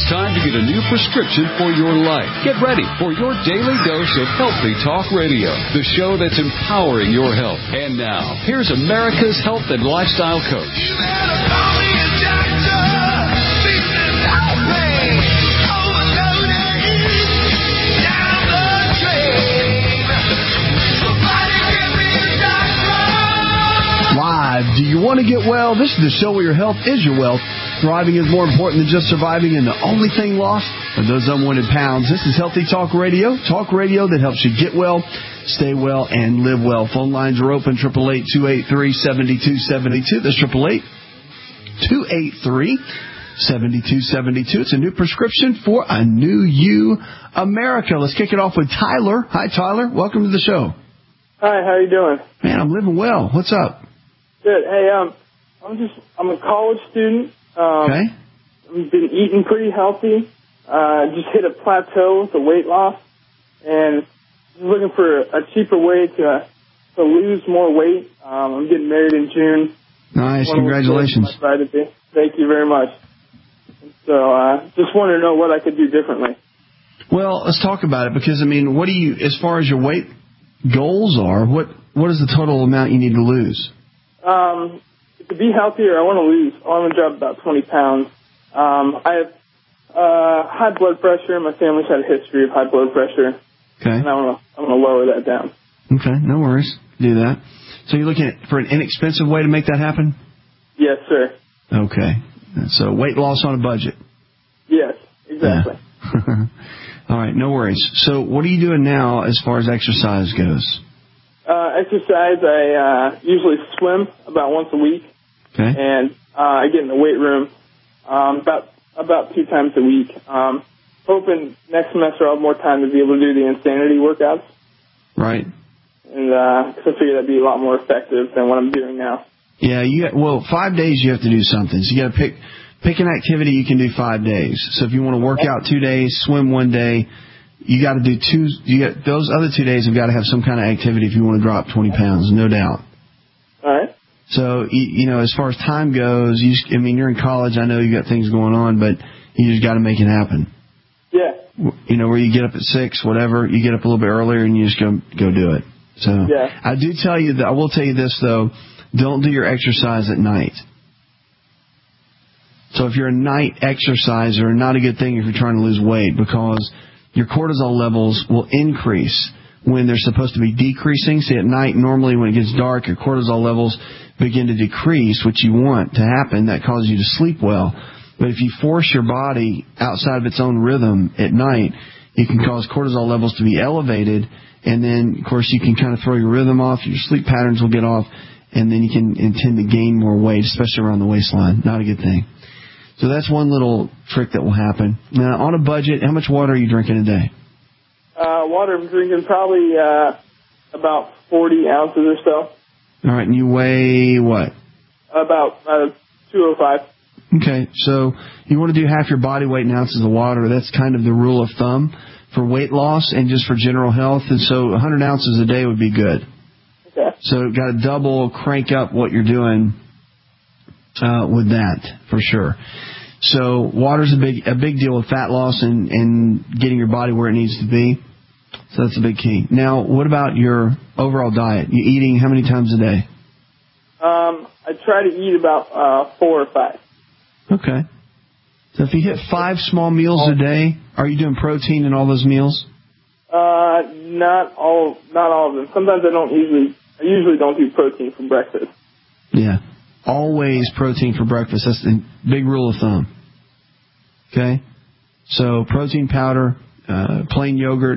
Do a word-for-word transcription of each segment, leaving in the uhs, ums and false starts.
It's time to get a new prescription for your life. Get ready for your daily dose of Healthy Talk Radio, the show that's empowering your health. And now, here's America's health and lifestyle coach. Live. Do you want to get well? This is the show where your health is your wealth. Thriving is more important than just surviving, and the only thing lost are those unwanted pounds. This is Healthy Talk Radio, talk radio that helps you get well, stay well, and live well. Phone lines are open, eight eight eight, two eight three, seven two seven two. That's eight eight eight, two eight three, seven two seven two. It's a new prescription for a new you, America. Let's kick it off with Tyler. Hi, Tyler. Welcome to the show. Hi, how you doing? Man, I'm living well. What's up? Good. Hey, um, I'm just, I'm a college student. Um, Okay. I've been eating pretty healthy. Uh, just hit a plateau with the weight loss, and just looking for a cheaper way to to lose more weight. Um, I'm getting married in June. Nice. Congratulations. Thank you very much. So, uh, just wanted to know what I could do differently. Well, let's talk about it because, I mean, what do you, as far as your weight goals are, what what is the total amount you need to lose? Um, to be healthier, I want to lose, I want to drop about twenty pounds. Um, I have uh, high blood pressure. My family's had a history of high blood pressure. Okay. And I want to I want to lower that down. Okay, no worries. Do that. So you're looking at, for an inexpensive way to make that happen? Yes, sir. Okay. So weight loss on a budget. Yes, exactly. Yeah. All right, no worries. So what are you doing now as far as exercise goes? Uh, exercise, I uh, usually swim about once a week. Okay. And uh, I get in the weight room um, about about two times a week. Um, hoping next semester I'll have more time to be able to do the insanity workouts. Right. And because uh, I figure that'd be a lot more effective than what I'm doing now. Yeah, you well, five days you have to do something. So you got to pick pick an activity you can do five days. So if you want to work out two days, swim one day, you got to do two. You got those other two days have got to have some kind of activity if you want to drop twenty pounds, no doubt. All right. So you know, as far as time goes, you just, I mean, you're in college. I know you got things going on, but you just got to make it happen. Yeah. You know, where you get up at six, whatever, you get up a little bit earlier and you just go go do it. So yeah. I do tell you that I will tell you this though. Don't do your exercise at night. So if you're a night exerciser, not a good thing if you're trying to lose weight because your cortisol levels will increase when they're supposed to be decreasing. See, at night, normally when it gets dark, your cortisol levels begin to decrease, which you want to happen. That causes you to sleep well. But if you force your body outside of its own rhythm at night, you can cause cortisol levels to be elevated. And then, of course, you can kind of throw your rhythm off. Your sleep patterns will get off. And then you can intend to gain more weight, especially around the waistline. Not a good thing. So that's one little trick that will happen. Now, on a budget, how much water are you drinking a day? Uh, water I'm drinking probably uh, about forty ounces or so. All right, and you weigh what? About uh, two oh five. Okay, so you want to do half your body weight in ounces of water. That's kind of the rule of thumb for weight loss and just for general health. And so one hundred ounces a day would be good. Okay. So you've got to double crank up what you're doing uh, with that for sure. So water's a big a big deal with fat loss and, and getting your body where it needs to be. So that's a big key. Now, what about your overall diet? You eating how many times a day? Um, I try to eat about uh, four or five. Okay. So if you hit five small meals a day, are you doing protein in all those meals? Uh, not all, not all of them. Sometimes I don't usually, I usually don't do protein for breakfast. Yeah. Always protein for breakfast. That's the big rule of thumb. Okay? So protein powder, uh, plain yogurt,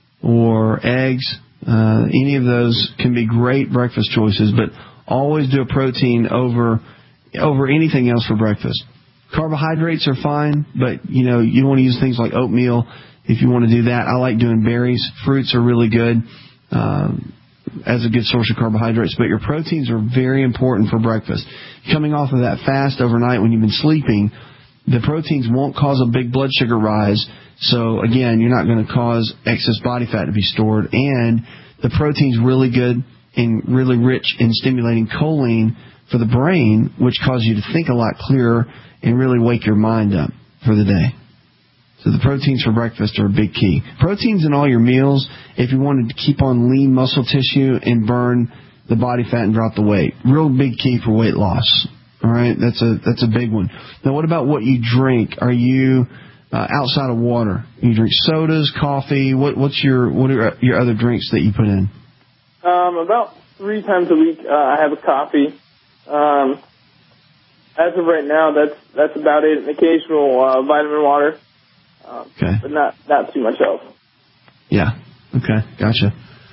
or eggs, uh, any of those can be great breakfast choices, but always do a protein over over anything else for breakfast. Carbohydrates are fine, but, you know, you want to use things like oatmeal if you want to do that. I like doing berries. Fruits are really good um, as a good source of carbohydrates, but your proteins are very important for breakfast. Coming off of that fast overnight when you've been sleeping, the proteins won't cause a big blood sugar rise. So, again, you're not going to cause excess body fat to be stored. And the protein's really good and really rich in stimulating choline for the brain, which causes you to think a lot clearer and really wake your mind up for the day. So the proteins for breakfast are a big key. Proteins in all your meals if you wanted to keep on lean muscle tissue and burn the body fat and drop the weight. Real big key for weight loss. All right, that's a that's a big one. Now, what about what you drink? Are you uh, outside of water? You drink sodas, coffee. What what's your what are your other drinks that you put in? Um, about three times a week, uh, I have a coffee. Um, as of right now, that's that's about it. An occasional uh, vitamin water. Um, okay. But not, not too much else. Yeah. Okay. Gotcha.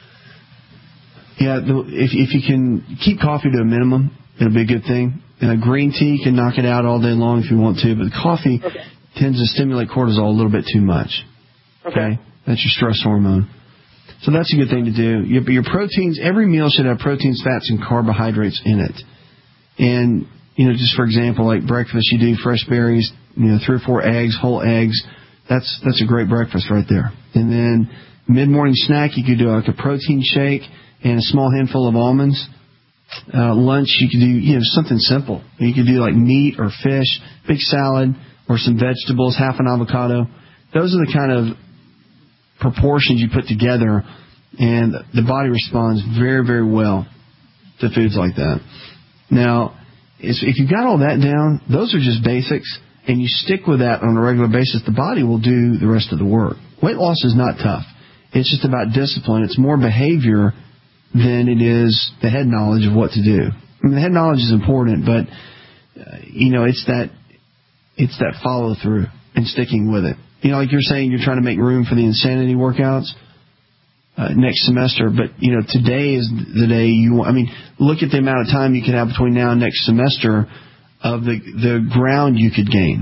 Yeah. If if you can keep coffee to a minimum, it'll be a good thing. Uh, green tea can knock it out all day long if you want to, but coffee okay. tends to stimulate cortisol a little bit too much. Okay. okay. That's your stress hormone. So that's a good thing to do. Your, your proteins, every meal should have proteins, fats, and carbohydrates in it. And, you know, just for example, like breakfast, you do fresh berries, you know, three or four eggs, whole eggs. That's that's a great breakfast right there. And then mid-morning snack, you could do like a protein shake and a small handful of almonds. Uh, lunch, you could do you know something simple. You could do like meat or fish, big salad, or some vegetables, half an avocado. Those are the kind of proportions you put together, and the body responds very, very well to foods like that. Now, if you've got all that down, those are just basics. And you stick with that on a regular basis, the body will do the rest of the work. Weight loss is not tough. It's just about discipline. It's more behavior than it is the head knowledge of what to do. I mean, the head knowledge is important, but, uh, you know, it's that it's that follow through and sticking with it. You know, like you're saying, you're trying to make room for the insanity workouts uh, next semester, but, you know, today is the day you want. I mean, look at the amount of time you could have between now and next semester of the the ground you could gain.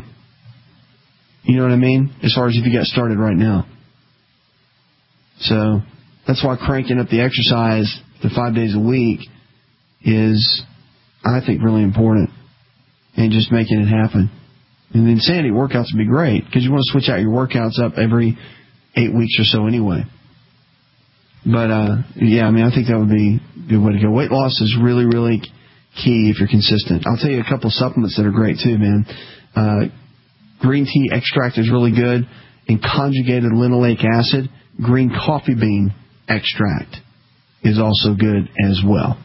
You know what I mean? As far as if you got started right now. So that's why cranking up the exercise to five days a week is, I think, really important. And just making it happen. And the insanity workouts would be great because you want to switch out your workouts up every eight weeks or so anyway. But, uh, yeah, I mean, I think that would be a good way to go. Weight loss is really, really key if you're consistent. I'll tell you a couple of supplements that are great too, man. Uh, green tea extract is really good. And conjugated linoleic acid, green coffee bean extract is also good as well.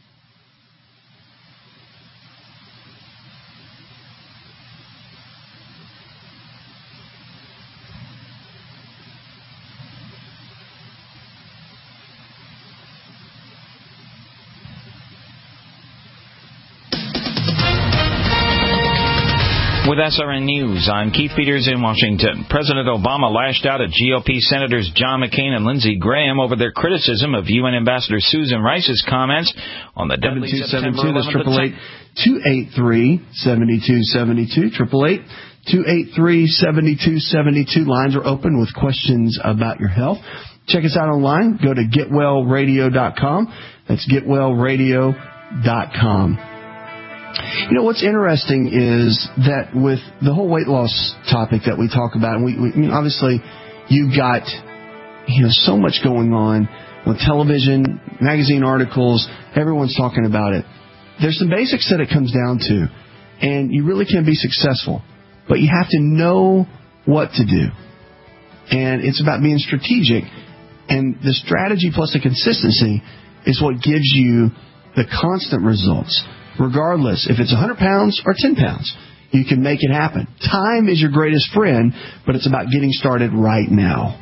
With S R N News, I'm Keith Peters in Washington. President Obama lashed out at G O P Senators John McCain and Lindsey Graham over their criticism of U N Ambassador Susan Rice's comments on the deadly September eleventh attack. That's two eight three, seven two seven two, triple eight, two eight three, seven two seven two. Lines are open with questions about your health. Check us out online. Go to get well radio dot com. That's get well radio dot com. You know, what's interesting is that with the whole weight loss topic that we talk about, and we, we I mean, obviously you've got, you know, so much going on with television, magazine articles, everyone's talking about it. There's some basics that it comes down to, and you really can be successful, but you have to know what to do. And it's about being strategic, and the strategy plus the consistency is what gives you the constant results. Regardless, if it's one hundred pounds or ten pounds, you can make it happen. Time is your greatest friend, but it's about getting started right now.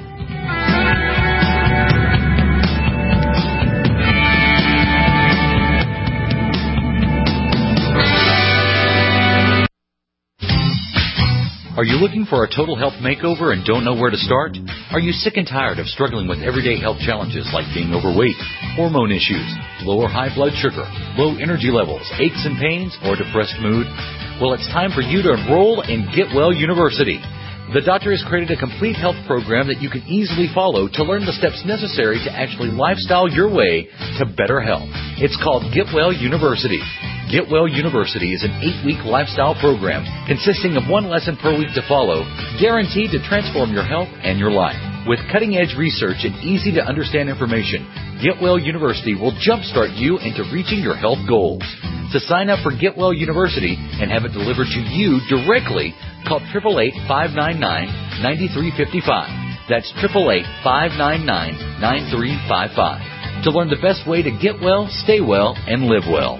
Are you looking for a total health makeover and don't know where to start? Are you sick and tired of struggling with everyday health challenges like being overweight, hormone issues, low or high blood sugar, low energy levels, aches and pains, or depressed mood? Well, it's time for you to enroll in Get Well University. The doctor has created a complete health program that you can easily follow to learn the steps necessary to actually lifestyle your way to better health. It's called Get Well University. Get Well University is an eight-week lifestyle program consisting of one lesson per week to follow, guaranteed to transform your health and your life. With cutting-edge research and easy-to-understand information, Get Well University will jumpstart you into reaching your health goals. To sign up for Get Well University and have it delivered to you directly, Call eight eight eight, five nine nine, nine three five five. That's eight eight eight, five nine nine, nine three five five. To learn the best way to get well, stay well, and live well.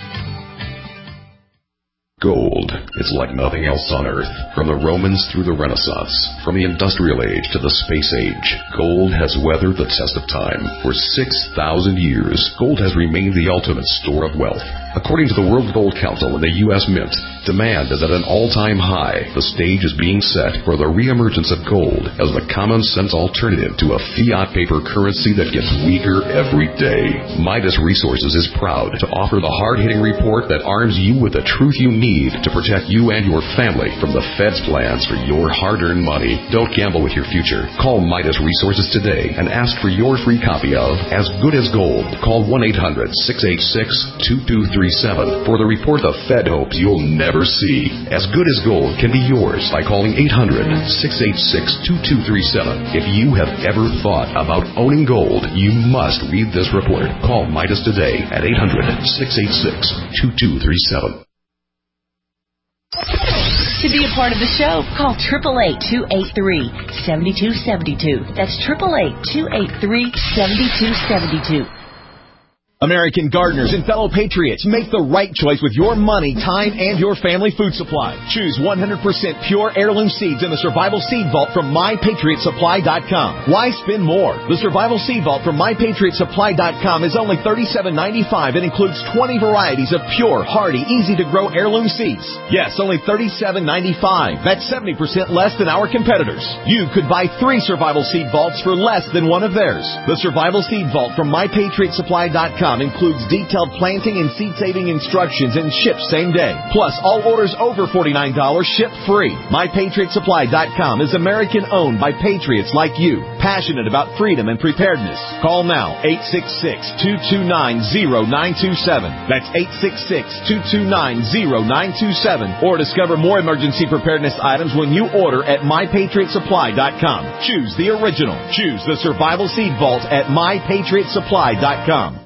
Gold. It's like nothing else on Earth. From the Romans through the Renaissance, from the Industrial Age to the Space Age, gold has weathered the test of time. For six thousand years, gold has remained the ultimate store of wealth. According to the World Gold Council and the U S Mint, demand is at an all-time high. The stage is being set for the reemergence of gold as the common-sense alternative to a fiat paper currency that gets weaker every day. Midas Resources is proud to offer the hard-hitting report that arms you with the truth you need to protect you and your family from the Fed's plans for your hard-earned money. Don't gamble with your future. Call Midas Resources today and ask for your free copy of As Good as Gold. Call one eight hundred, six eight six, two two three seven for the report the Fed hopes you'll never see. As Good as Gold can be yours by calling eight hundred, six eight six, two two three seven. If you have ever thought about owning gold, you must read this report. Call Midas today at eight hundred, six eight six, two two three seven. To be a part of the show, call eight eight eight, two eight three, seven two seven two. That's eight eight eight, two eight three, seven two seven two. American gardeners and fellow patriots, make the right choice with your money, time, and your family food supply. Choose one hundred percent pure heirloom seeds in the Survival Seed Vault from my patriot supply dot com. Why spend more? The Survival Seed Vault from my patriot supply dot com is only thirty-seven ninety-five and includes twenty varieties of pure, hardy, easy-to-grow heirloom seeds. Yes, only thirty-seven ninety-five. That's seventy percent less than our competitors. You could buy three Survival Seed Vaults for less than one of theirs. The Survival Seed Vault from my patriot supply dot com includes detailed planting and seed-saving instructions and ships same day. Plus, all orders over forty-nine dollars ship free. my patriot supply dot com is American-owned by patriots like you, passionate about freedom and preparedness. Call now, eight six six, two two nine, zero nine two seven. That's eight six six, two two nine, zero nine two seven. Or discover more emergency preparedness items when you order at my patriot supply dot com. Choose the original. Choose the Survival Seed Vault at my patriot supply dot com.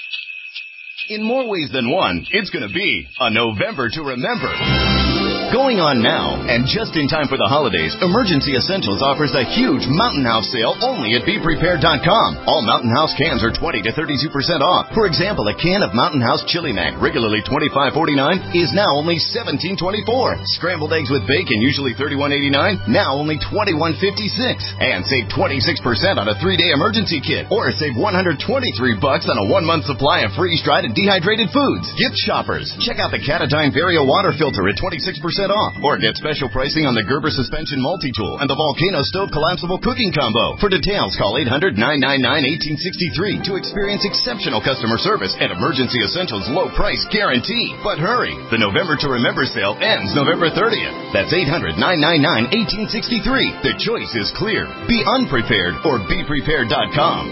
In more ways than one, it's going to be a November to remember. Going on now, and just in time for the holidays, Emergency Essentials offers a huge Mountain House sale only at be prepared dot com. All Mountain House cans are twenty to thirty-two percent off. For example, a can of Mountain House Chili Mac, regularly twenty-five forty-nine, is now only seventeen twenty-four. Scrambled eggs with bacon, usually thirty-one eighty-nine, now only twenty-one fifty-six. And save twenty-six percent on a three-day emergency kit, or save one hundred twenty-three bucks on a one-month supply of freeze-dried and dehydrated foods. Gift shoppers, check out the Catadine Vario water filter at twenty-six percent off, or get special pricing on the Gerber suspension multi-tool and the Volcano stove collapsible cooking combo. For details, call eight hundred, nine nine nine, one eight six three to experience exceptional customer service and Emergency Essentials low price guarantee. But hurry, the November to Remember sale ends November thirtieth. That's eight hundred, nine nine nine, one eight six three. The choice is clear. Be unprepared or be prepared dot com.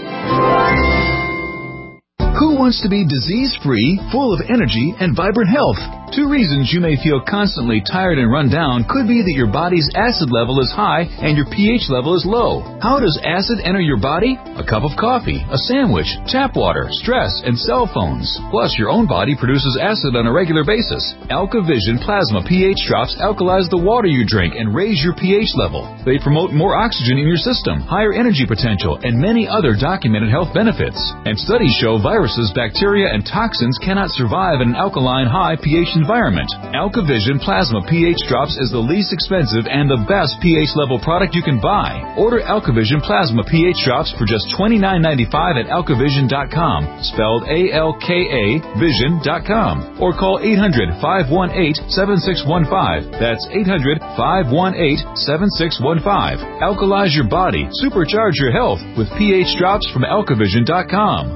Who wants to be disease-free, full of energy, and vibrant health? Two reasons you may feel constantly tired and run down could be that your body's acid level is high and your pH level is low. How does acid enter your body? A cup of coffee, a sandwich, tap water, stress, and cell phones. Plus, your own body produces acid on a regular basis. AlkaVision Plasma pH drops alkalize the water you drink and raise your pH level. They promote more oxygen in your system, higher energy potential, and many other documented health benefits. And studies show viruses, bacteria, and toxins cannot survive in an alkaline high pH environment. AlkaVision Plasma pH Drops is the least expensive and the best pH level product you can buy. Order AlkaVision Plasma pH Drops for just twenty-nine ninety-five at alkavision dot com, spelled A L K A vision dot com, or call eight hundred, five one eight, seven six one five. That's eight hundred, five one eight, seven six one five. Alkalize your body, supercharge your health with pH Drops from alkavision dot com.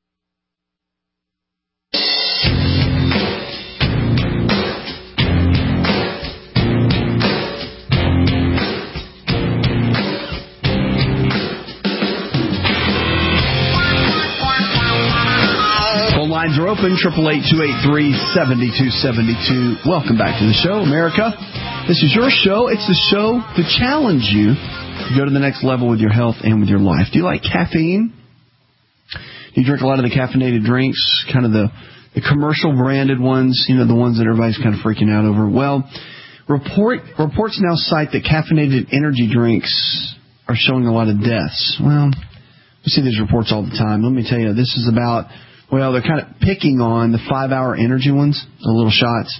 Lines are open, eight eight eight, two eight three, seven two seven two. Welcome back to the show, America. This is your show. It's the show to challenge you to go to the next level with your health and with your life. Do you like caffeine? Do you drink a lot of the caffeinated drinks, kind of the, the commercial branded ones, you know, the ones that everybody's kind of freaking out over? Well, Report reports now cite that caffeinated energy drinks are showing a lot of deaths. Well, we see these reports all the time. Let me tell you, this is about, well, they're kind of picking on the five-hour energy ones, the little shots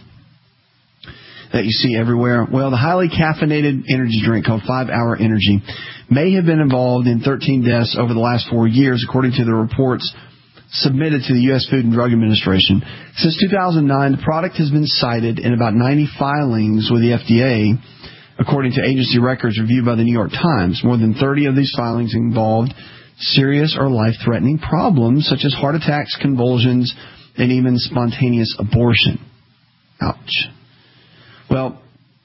that you see everywhere. Well, the highly caffeinated energy drink called five-hour Energy may have been involved in thirteen deaths over the last four years, according to the reports submitted to the U S Food and Drug Administration. Since two thousand nine, the product has been cited in about ninety filings with the F D A, according to agency records reviewed by the New York Times. More than thirty of these filings involved serious or life-threatening problems such as heart attacks, convulsions, and even spontaneous abortion. Ouch. Well,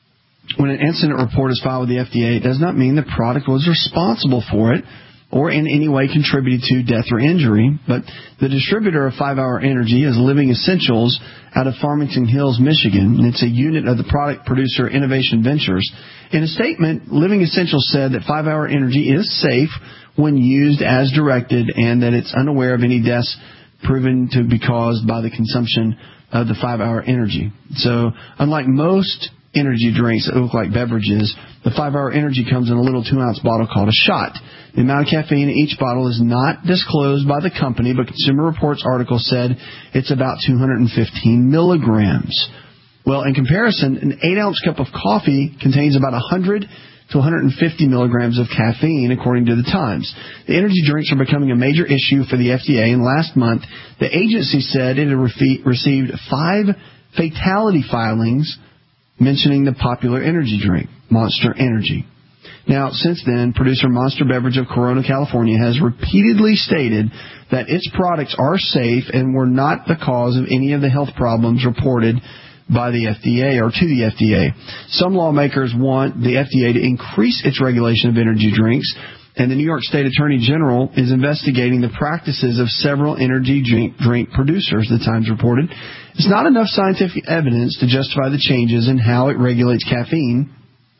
when an incident report is filed with the F D A, it does not mean the product was responsible for it or in any way contributed to death or injury. But the distributor of five-hour Energy is Living Essentials out of Farmington Hills, Michigan, and it's a unit of the product producer Innovation Ventures. In a statement, Living Essentials said that five-hour Energy is safe when used as directed and that it's unaware of any deaths proven to be caused by the consumption of the five-hour Energy. So, unlike most energy drinks that look like beverages, the five-hour Energy comes in a little two-ounce bottle called a shot. The amount of caffeine in each bottle is not disclosed by the company, but Consumer Reports article said it's about two hundred fifteen milligrams. Well, in comparison, an eight-ounce cup of coffee contains about one hundred to one hundred fifty milligrams of caffeine, according to the Times. The energy drinks are becoming a major issue for the F D A, and last month, the agency said it had re- received five fatality filings mentioning the popular energy drink, Monster Energy. Now, since then, producer Monster Beverage of Corona, California, has repeatedly stated that its products are safe and were not the cause of any of the health problems reported by the F D A or to the F D A. Some lawmakers want the F D A to increase its regulation of energy drinks, and the New York State Attorney General is investigating the practices of several energy drink, drink producers, the Times reported. It's not enough scientific evidence to justify the changes in how it regulates caffeine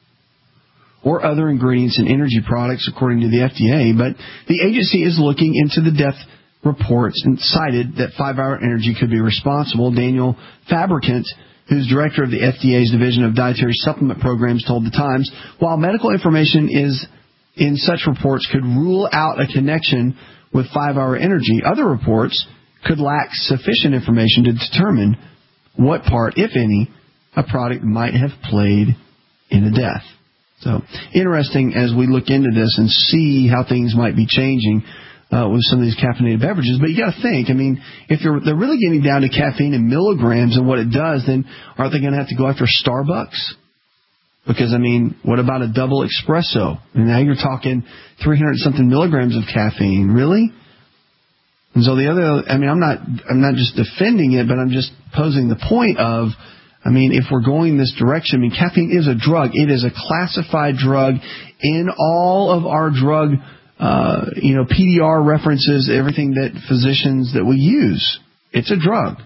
or other ingredients in energy products, according to the F D A, but the agency is looking into the death reports and cited that five-hour Energy could be responsible. Daniel Fabricant, who's director of the F D A's Division of Dietary Supplement Programs, told the Times, while medical information is in such reports could rule out a connection with five-hour Energy, other reports could lack sufficient information to determine what part, if any, a product might have played in a death. So, interesting as we look into this and see how things might be changing uh, with some of these caffeinated beverages. But you got to think, I mean, if they're, they're really getting down to caffeine in milligrams and what it does, then aren't they going to have to go after Starbucks? Because, I mean, what about a double espresso? And now you're talking three hundred something milligrams of caffeine. Really? And so the other, I mean, I'm not, I'm not just defending it, but I'm just posing the point of, I mean, if we're going this direction, I mean, caffeine is a drug. It is a classified drug in all of our drug, uh, you know, P D R references, everything that physicians that we use. It's a drug.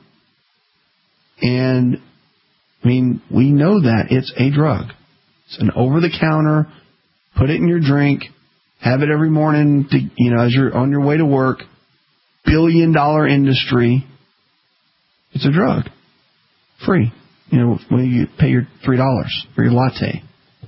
And, I mean, we know that it's a drug. It's an over-the-counter, put it in your drink, have it every morning, to, you know, as you're on your way to work, billion-dollar industry. It's a drug. Free. You know, when you pay your three dollars for your latte.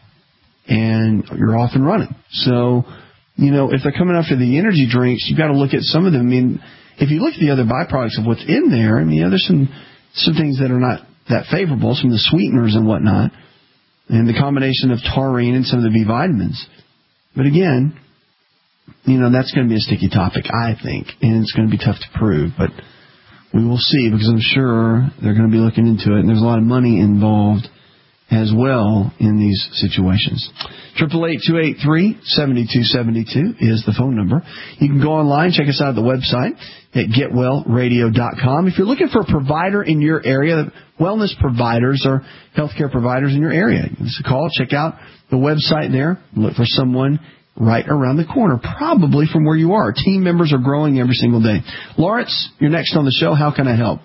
And you're off and running. So, you know, if they're coming after the energy drinks, you've got to look at some of them. I mean, if you look at the other byproducts of what's in there, I mean, yeah, there's some, some things that are not that favorable, some of the sweeteners and whatnot, and the combination of taurine and some of the B vitamins. But again, you know, that's going to be a sticky topic, I think, and it's going to be tough to prove. But we will see, because I'm sure they're going to be looking into it, and there's a lot of money involved as well in these situations. eight eight eight, two eight three, seven two seven two is the phone number. You can go online, check us out at the website at get well radio dot com. If you're looking for a provider in your area, wellness providers or healthcare providers in your area, give us a call, check out the website there, look for someone right around the corner, probably from where you are. Team members are growing every single day. Lawrence, you're next on the show. How can I help?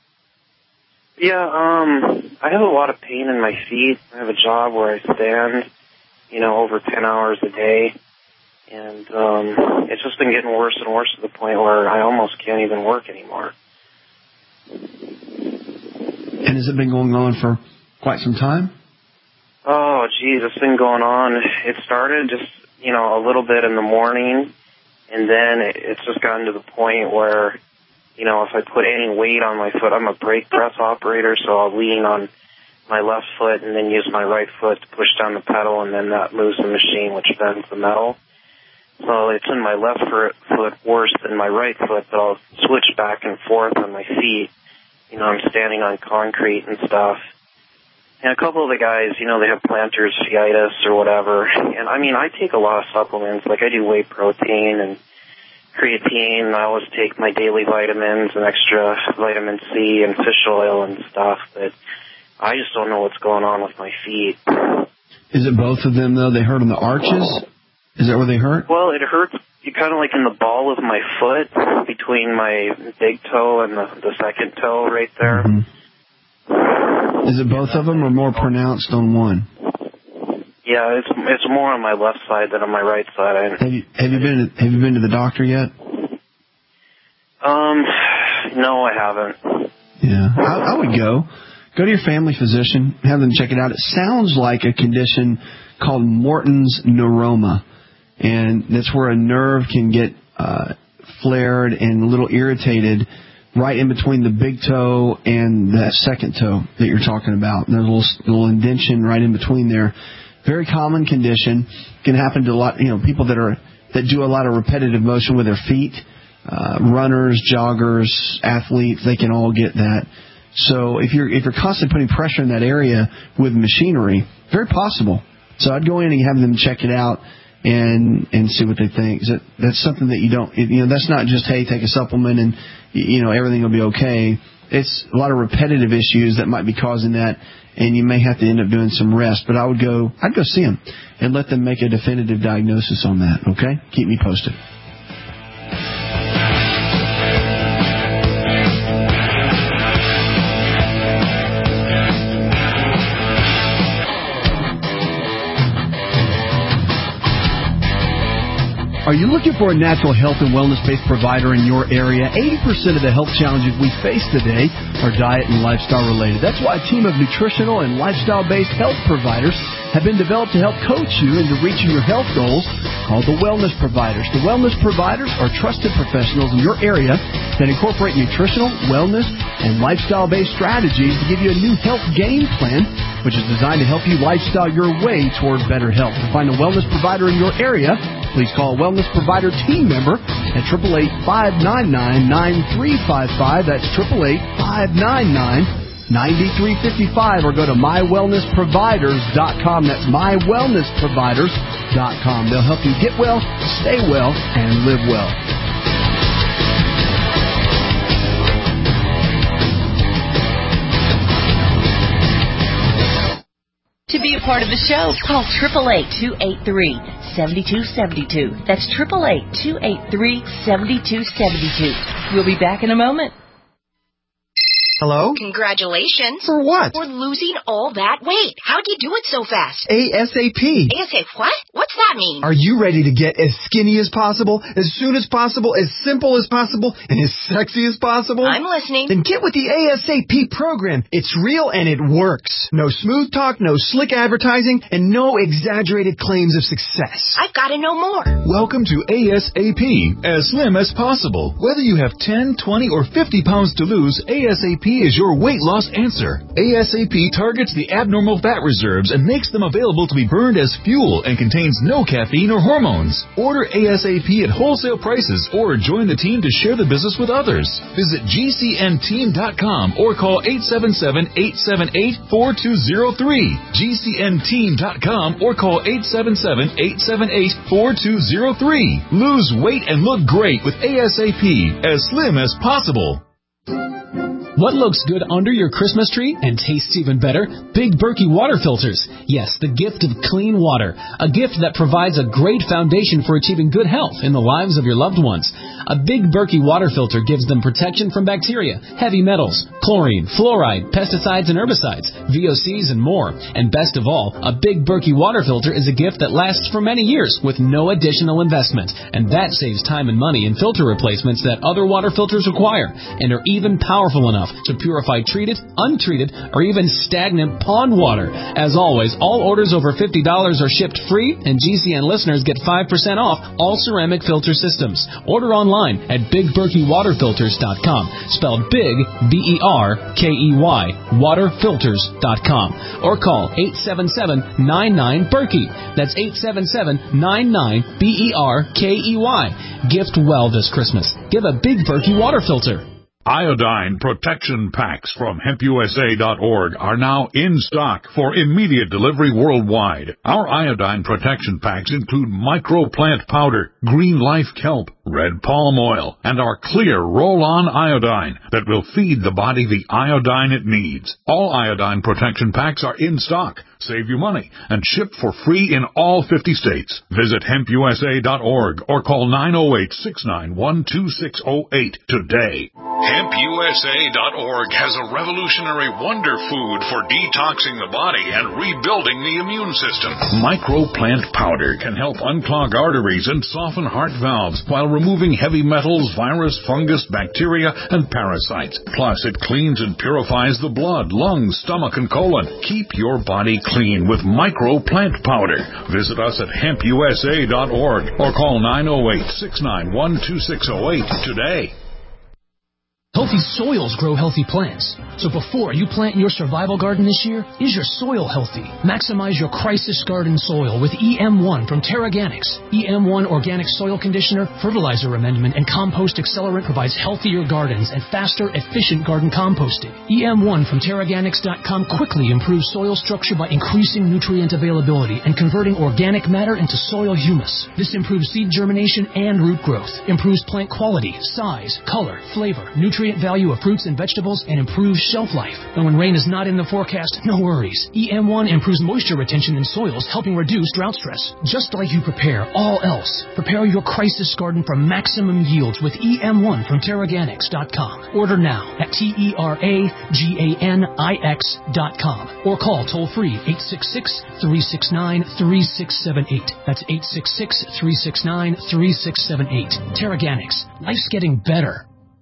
Yeah, um, I have a lot of pain in my feet. I have a job where I stand, you know, over ten hours a day. And um, it's just been getting worse and worse to the point where I almost can't even work anymore. And has it been going on for quite some time? geez, it's been going on. It started just, you know, a little bit in the morning, and then it, it's just gotten to the point where, you know, if I put any weight on my foot, I'm a brake press operator, so I'll lean on my left foot and then use my right foot to push down the pedal, and then that moves the machine, which bends the metal. So it's in my left foot worse than my right foot, but I'll switch back and forth on my feet. You know, I'm standing on concrete and stuff. And a couple of the guys, you know, they have plantar fasciitis or whatever. And, I mean, I take a lot of supplements. Like, I do whey protein and creatine. I always take my daily vitamins and extra vitamin C and fish oil and stuff. But I just don't know what's going on with my feet. Is it both of them, though? They hurt on the arches? Is that where they hurt? Well, it hurts kind of like in the ball of my foot, between my big toe and the, the second toe right there. Mm-hmm. Is it both of them or more pronounced on one? Yeah, it's it's more on my left side than on my right side. Have you have you been have you been to the doctor yet? Um, no, I haven't. Yeah, I, I would go. Go to your family physician, have them check it out. It sounds like a condition called Morton's neuroma, and that's where a nerve can get uh, flared and a little irritated right in between the big toe and that second toe that you're talking about. There's a little, little indentation right in between there. Very common condition. Can happen to a lot, you know, people that are that do a lot of repetitive motion with their feet. Uh, runners, joggers, athletes, they can all get that. So if you're if you're constantly putting pressure in that area with machinery, very possible. So I'd go in and have them check it out and and see what they think. That that's something that you don't, you know, that's not just, hey, take a supplement and, you know, everything will be okay. It's a lot of repetitive issues that might be causing that, and you may have to end up doing some rest. But I would go, I'd go see them and let them make a definitive diagnosis on that. Okay, keep me posted. Are you looking for a natural health and wellness-based provider in your area? eighty percent of the health challenges we face today are diet and lifestyle-related. That's why a team of nutritional and lifestyle-based health providers have been developed to help coach you into reaching your health goals, called the Wellness Providers. The Wellness Providers are trusted professionals in your area that incorporate nutritional, wellness, and lifestyle-based strategies to give you a new health game plan, which is designed to help you lifestyle your way toward better health. To find a wellness provider in your area, please call a Wellness Provider team member at eight eight eight, five nine nine, nine three five five. That's eight eight eight, five nine nine, nine three five five. Or go to my wellness providers dot com. That's my wellness providers dot com. They'll help you get well, stay well, and live well. To be a part of the show, call eight eight eight, two eight three, seven two seven two. That's eight eight eight, two eight three, seven two seven two. We'll be back in a moment. Hello? Congratulations. For what? For losing all that weight. How'd you do it so fast? ASAP. ASAP what? What's that mean? Are you ready to get as skinny as possible, as soon as possible, as simple as possible, and as sexy as possible? I'm listening. Then get with the ASAP program. It's real and it works. No smooth talk, no slick advertising, and no exaggerated claims of success. I've got to know more. Welcome to ASAP, as slim as possible. Whether you have ten, twenty, or fifty pounds to lose, ASAP is your weight loss answer. ASAP targets the abnormal fat reserves and makes them available to be burned as fuel and contains no caffeine or hormones. Order ASAP at wholesale prices or join the team to share the business with others. Visit G C N team dot com or call eight seven seven, eight seven eight, four two zero three. G C N team dot com or call eight seven seven, eight seven eight, four two zero three. Lose weight and look great with ASAP, as slim as possible. What looks good under your Christmas tree and tastes even better? Big Berkey water filters. Yes, the gift of clean water. A gift that provides a great foundation for achieving good health in the lives of your loved ones. A Big Berkey water filter gives them protection from bacteria, heavy metals, chlorine, fluoride, pesticides and herbicides, V O Cs and more. And best of all, a Big Berkey water filter is a gift that lasts for many years with no additional investment. And that saves time and money in filter replacements that other water filters require, and are even powerful enough to purify treated, untreated, or even stagnant pond water. As always, all orders over fifty dollars are shipped free, and G C N listeners get five percent off all ceramic filter systems. Order online at big berkey water filters dot com, spelled big, B E R K E Y, water filters dot com, or call eight seven seven, nine nine, Berkey. That's eight seven seven, nine nine, B E R K E Y. Gift well this Christmas. Give a Big Berkey water filter. Iodine protection packs from hemp U S A dot org are now in stock for immediate delivery worldwide. Our iodine protection packs include microplant powder, green life kelp, red palm oil, and our clear roll-on iodine that will feed the body the iodine it needs. All iodine protection packs are in stock, save you money, and ship for free in all fifty states. Visit hemp U S A dot org or call nine oh eight, six nine one, two six oh eight today. hemp U S A dot org has a revolutionary wonder food for detoxing the body and rebuilding the immune system. Microplant powder can help unclog arteries and soften heart valves while removing heavy metals, virus, fungus, bacteria, and parasites. Plus, it cleans and purifies the blood, lungs, stomach, and colon. Keep your body clean with Microplant powder. Visit us at hemp U S A dot org or call nine oh eight, six nine one, two six oh eight today. Healthy soils grow healthy plants. So before you plant your survival garden this year, is your soil healthy? Maximize your crisis garden soil with E M one from Terraganics. E M one Organic Soil Conditioner, Fertilizer Amendment, and Compost Accelerant provides healthier gardens and faster, efficient garden composting. E M one from Terraganics dot com quickly improves soil structure by increasing nutrient availability and converting organic matter into soil humus. This improves seed germination and root growth, improves plant quality, size, color, flavor, nutrient value of fruits and vegetables, and improves shelf life. And when rain is not in the forecast, no worries. E M one improves moisture retention in soils, helping reduce drought stress. Just like you prepare all else, prepare your crisis garden for maximum yields with E M one from Terraganics dot com. Order now at T E R A G A N I X dot com or call toll-free eight six six, three six nine, three six seven eight. That's eight six six, three six nine, three six seven eight. Terraganics. Life's getting better.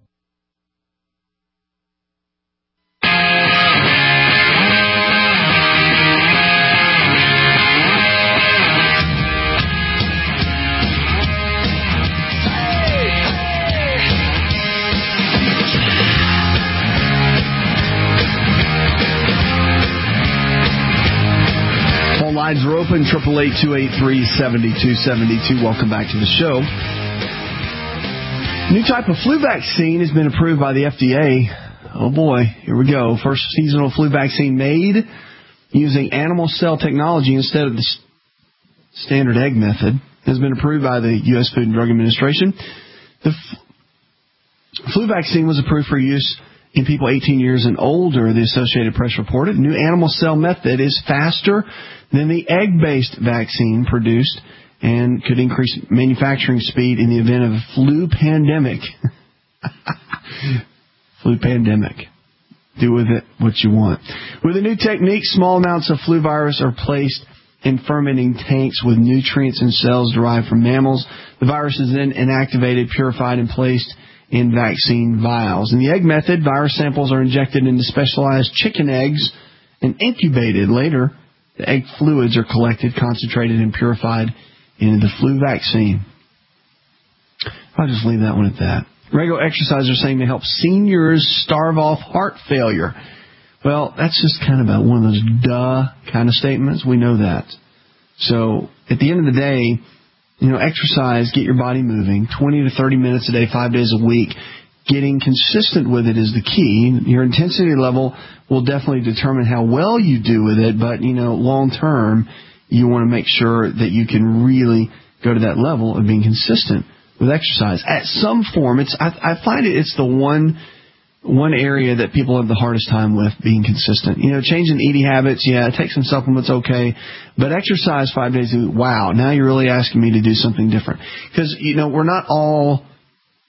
Lines are open, eight eight eight, two eight three, seven two seven two. Welcome back to the show. New type of flu vaccine has been approved by the F D A. Oh boy, here we go. First seasonal flu vaccine made using animal cell technology instead of the standard egg method has been approved by the U S Food and Drug Administration. The f- flu vaccine was approved for use in people eighteen years and older, the Associated Press reported. The new animal cell method is faster than the egg-based vaccine produced and could increase manufacturing speed in the event of a flu pandemic. Flu pandemic. Do with it what you want. With a new technique, small amounts of flu virus are placed in fermenting tanks with nutrients and cells derived from mammals. The virus is then inactivated, purified, and placed in vaccine vials. In the egg method, virus samples are injected into specialized chicken eggs and incubated. Later, the egg fluids are collected, concentrated, and purified into the flu vaccine. I'll just leave that one at that. Regular exercise are saying to help seniors starve off heart failure. Well, that's just kind of a, one of those duh kind of statements. We know that. So, at the end of the day, you know, exercise, get your body moving, twenty to thirty minutes a day, five days a week. Getting consistent with it is the key. Your intensity level will definitely determine how well you do with it, but, you know, long term, you want to make sure that you can really go to that level of being consistent with exercise. At some form, it's I, I find it it's the one one area that people have the hardest time with being consistent. You know, changing eating habits, yeah, take some supplements, okay, but exercise five days a week, wow, now you're really asking me to do something different. Because, you know, we're not all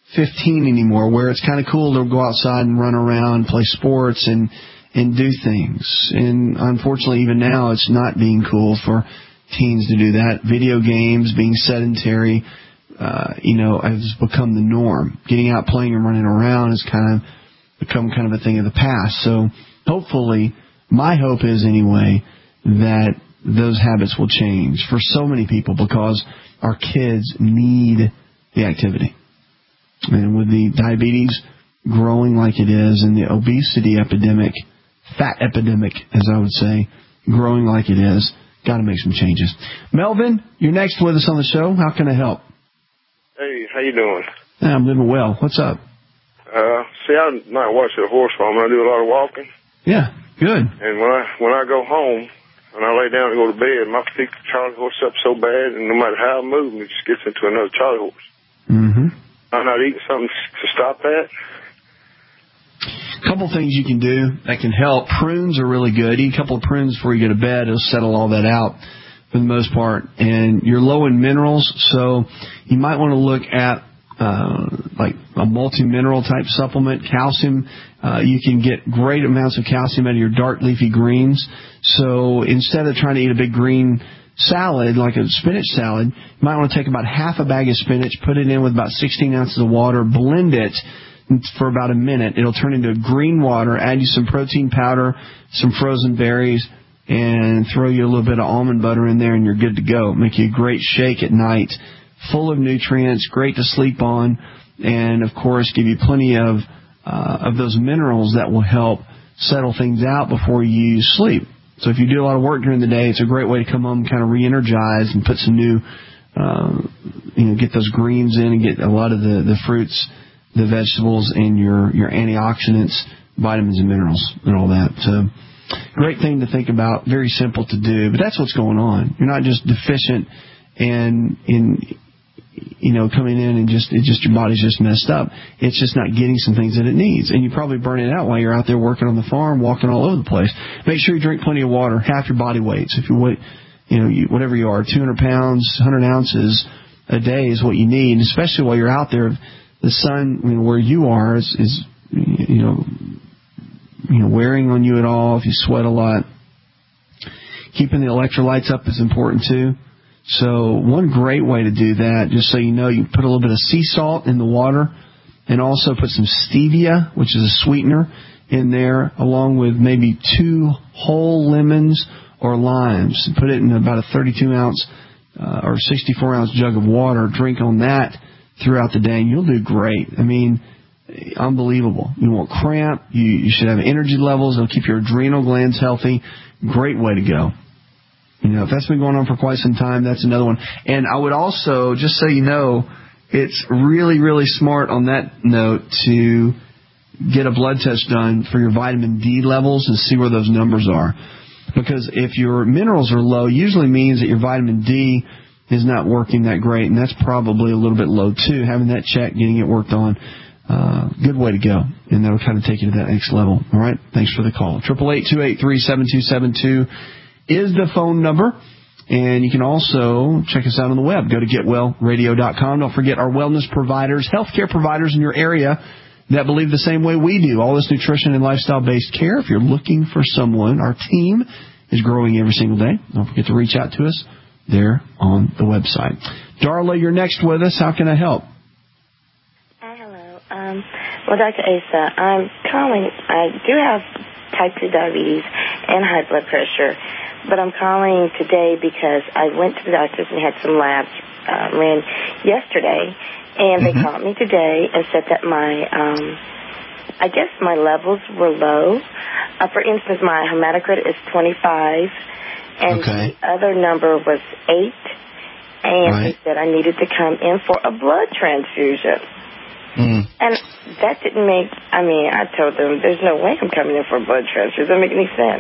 fifteen anymore, where it's kind of cool to go outside and run around, play sports, and and do things. And unfortunately, even now, it's not being cool for teens to do that. Video games, being sedentary, uh, you know, has become the norm. Getting out, playing, and running around has kind of become kind of a thing of the past. So hopefully, my hope is anyway that those habits will change for so many people, because our kids need the activity. And with the diabetes growing like it is, and the obesity epidemic, fat epidemic, as I would say, growing like it is, got to make some changes. Melvin, you're next with us on the show. How can I help? Hey, how you doing? Yeah, I'm living well. What's up? Uh, see, I might watch the horse farm. I do a lot of walking. Yeah, good. And when I when I go home, when I lay down to go to bed, my feet charlie horse up so bad, and no matter how I move, it just gets into another charlie horse. Mm-hmm. I'm not eating something to stop that. A couple things you can do that can help. Prunes are really good. Eat a couple of prunes before you go to bed. It'll settle all that out for the most part. And you're low in minerals, so you might want to look at uh, like a multi-mineral type supplement. Calcium, uh, you can get great amounts of calcium out of your dark leafy greens. So instead of trying to eat a big green salad, like a spinach salad, you might want to take about half a bag of spinach, put it in with about sixteen ounces of water, blend it for about a minute. It'll turn into green water, add you some protein powder, some frozen berries, and throw you a little bit of almond butter in there, and you're good to go. Make you a great shake at night, full of nutrients, great to sleep on, and, of course, give you plenty of uh, of those minerals that will help settle things out before you sleep. So if you do a lot of work during the day, it's a great way to come home and kind of re-energize and put some new, uh, you know, get those greens in and get a lot of the, the fruits, the vegetables, and your, your antioxidants, vitamins and minerals and all that. So great thing to think about, very simple to do, but that's what's going on. You're not just deficient and in, you know, coming in and just, it just your body's just messed up. It's just not getting some things that it needs. And you probably burn it out while you're out there working on the farm, walking all over the place. Make sure you drink plenty of water, half your body weight. So if you weigh, you know, you, whatever you are, two hundred pounds, one hundred ounces a day is what you need, and especially while you're out there. The sun, I mean, where you are is, is, you know, you know, wearing on you at all. If you sweat a lot, keeping the electrolytes up is important too. So one great way to do that, just so you know, you put a little bit of sea salt in the water, and also put some stevia, which is a sweetener, in there, along with maybe two whole lemons or limes. Put it in about a thirty-two ounce uh, or sixty-four ounce jug of water. Drink on that throughout the day, and you'll do great. I mean, unbelievable. You won't cramp. You, you should have energy levels. It'll keep your adrenal glands healthy. Great way to go. You know, if that's been going on for quite some time, that's another one. And I would also, just so you know, it's really, really smart on that note to get a blood test done for your vitamin D levels and see where those numbers are. Because if your minerals are low, usually means that your vitamin D is not working that great, and that's probably a little bit low too. Having that checked, getting it worked on, uh, good way to go, and that'll kind of take you to that next level. All right, thanks for the call. Triple eight two eight three seven two seven two is the phone number, and you can also check us out on the web. Go to get well radio dot com. Don't forget our wellness providers, healthcare providers in your area that believe the same way we do. All this nutrition and lifestyle-based care. If you're looking for someone, our team is growing every single day. Don't forget to reach out to us there on the website. Darla, you're next with us. How can I help? Uh, hello. Um, well, Doctor Asa, I'm calling. I do have type two diabetes and high blood pressure, but I'm calling today because I went to the doctor's and had some labs uh, ran yesterday, and they mm-hmm. called me today and said that my, um, I guess my levels were low. Uh, for instance, my hematocrit is twenty-five. And okay. the other number was eight, and right. they said I needed to come in for a blood transfusion. Mm. And that didn't make, I mean, I told them, there's no way I'm coming in for a blood transfusion. It doesn't make any sense.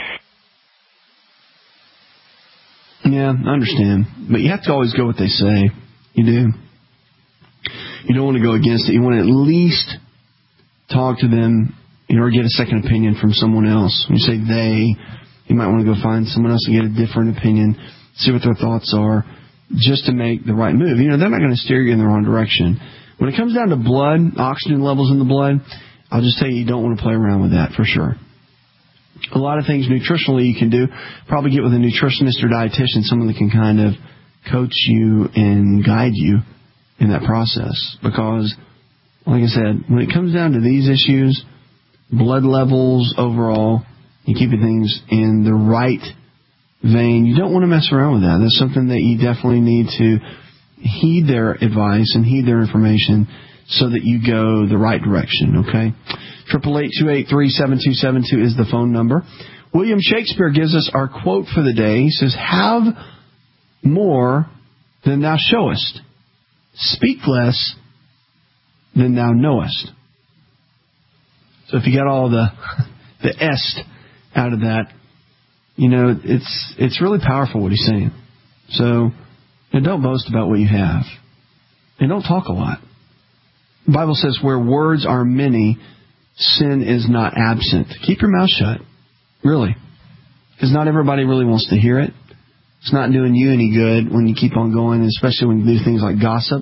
Yeah, I understand. But you have to always go what they say. You do. You don't want to go against it. You want to at least talk to them, you know, or get a second opinion from someone else. When you say they, you might want to go find someone else and get a different opinion, see what their thoughts are, just to make the right move. You know, they're not going to steer you in the wrong direction. When it comes down to blood, oxygen levels in the blood, I'll just tell you, you don't want to play around with that for sure. A lot of things nutritionally you can do. Probably get with a nutritionist or dietitian, someone that can kind of coach you and guide you in that process. Because, like I said, when it comes down to these issues, blood levels overall, and keeping things in the right vein, you don't want to mess around with that. That's something that you definitely need to heed their advice and heed their information so that you go the right direction, okay? eight eight eight, two eight three, seven two seven two is the phone number. William Shakespeare gives us our quote for the day. He says, have more than thou showest. Speak less than thou knowest. So if you got all the the est out of that, you know, it's it's really powerful what he's saying. So, and don't boast about what you have. And don't talk a lot. The Bible says where words are many, sin is not absent. Keep your mouth shut. Really. Because not everybody really wants to hear it. It's not doing you any good when you keep on going, especially when you do things like gossip.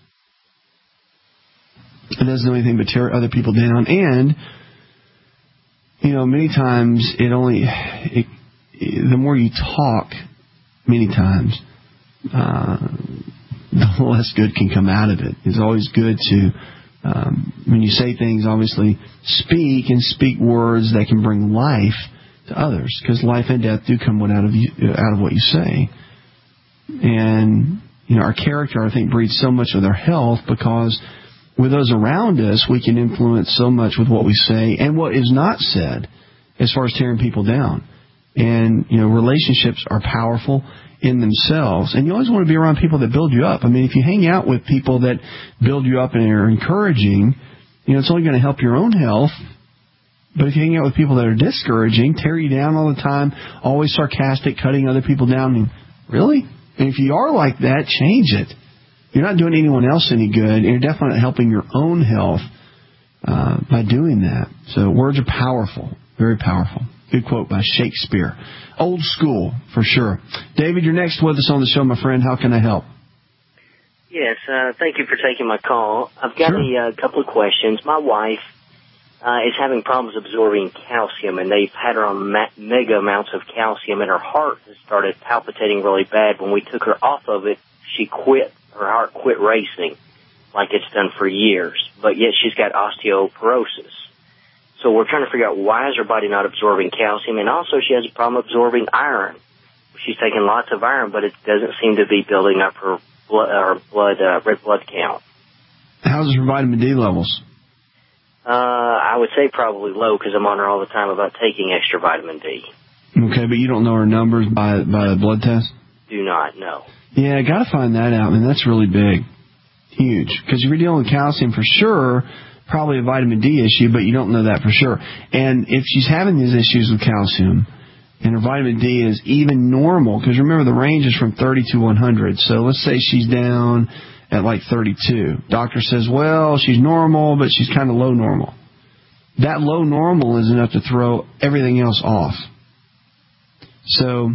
It doesn't do anything but tear other people down. And, you know, many times it only, it, it, the more you talk, many times, uh, the less good can come out of it. It's always good to, um, when you say things, obviously speak and speak words that can bring life to others, because life and death do come out of you, out of what you say. And, you know, our character, I think, breeds so much with our health, because with those around us, we can influence so much with what we say and what is not said as far as tearing people down. And, you know, relationships are powerful in themselves. And you always want to be around people that build you up. I mean, if you hang out with people that build you up and are encouraging, you know, it's only going to help your own health. But if you hang out with people that are discouraging, tear you down all the time, always sarcastic, cutting other people down, I mean, really? And if you are like that, change it. You're not doing anyone else any good, and you're definitely not helping your own health uh, by doing that. So words are powerful, very powerful. Good quote by Shakespeare. Old school, for sure. David, you're next with us on the show, my friend. How can I help? Yes, uh, thank you for taking my call. I've got sure. a uh, couple of questions. My wife uh, is having problems absorbing calcium, and they've had her on ma- mega amounts of calcium, and her heart has started palpitating really bad. When we took her off of it, she quit. Her heart quit racing like it's done for years, but yet she's got osteoporosis. So we're trying to figure out why is her body not absorbing calcium, and also she has a problem absorbing iron. She's taking lots of iron, but it doesn't seem to be building up her blood, her blood uh, red blood count. How's her vitamin D levels? Uh, I would say probably low, because I'm on her all the time about taking extra vitamin D. Okay, but you don't know her numbers by by a blood test? Do not, no. Yeah, got to find that out. I mean, that's really big. Huge. Because if you're dealing with calcium for sure, probably a vitamin D issue, but you don't know that for sure. And if she's having these issues with calcium and her vitamin D is even normal, because remember the range is from thirty to one hundred. So let's say she's down at like thirty-two. Doctor says, well, she's normal, but she's kind of low normal. That low normal is enough to throw everything else off. So,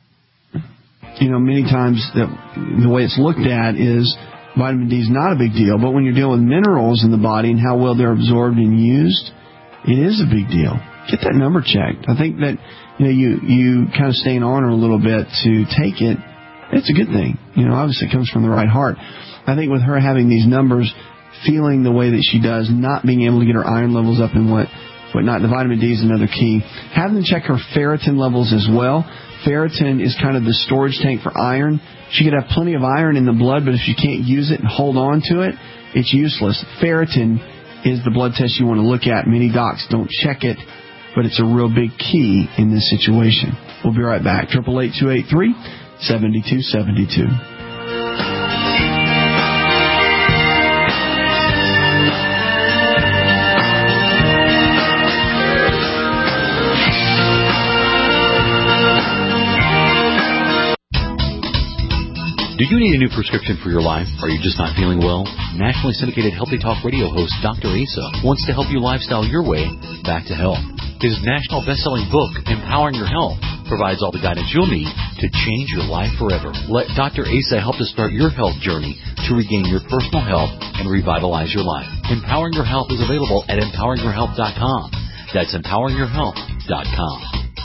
you know, many times that the way it's looked at is vitamin D is not a big deal, but when you're dealing with minerals in the body and how well they're absorbed and used, it is a big deal. Get that number checked. I think that, you know, you, you kind of staying on her a little bit to take it, it's a good thing. You know, obviously it comes from the right heart. I think with her having these numbers, feeling the way that she does, not being able to get her iron levels up and what, whatnot, the vitamin D is another key. Have them check her ferritin levels as well. Ferritin is kind of the storage tank for iron. She could have plenty of iron in the blood, but if she can't use it and hold on to it, it's useless. Ferritin is the blood test you want to look at. Many docs don't check it, but it's a real big key in this situation. We'll be right back. eight eight eight, two eight three, seven two seven two. Do you need a new prescription for your life? Are you just not feeling well? Nationally syndicated Healthy Talk radio host Doctor Asa wants to help you lifestyle your way back to health. His national best-selling book, Empowering Your Health, provides all the guidance you'll need to change your life forever. Let Doctor Asa help to start your health journey to regain your personal health and revitalize your life. Empowering Your Health is available at empowering your health dot com. That's empowering your health dot com.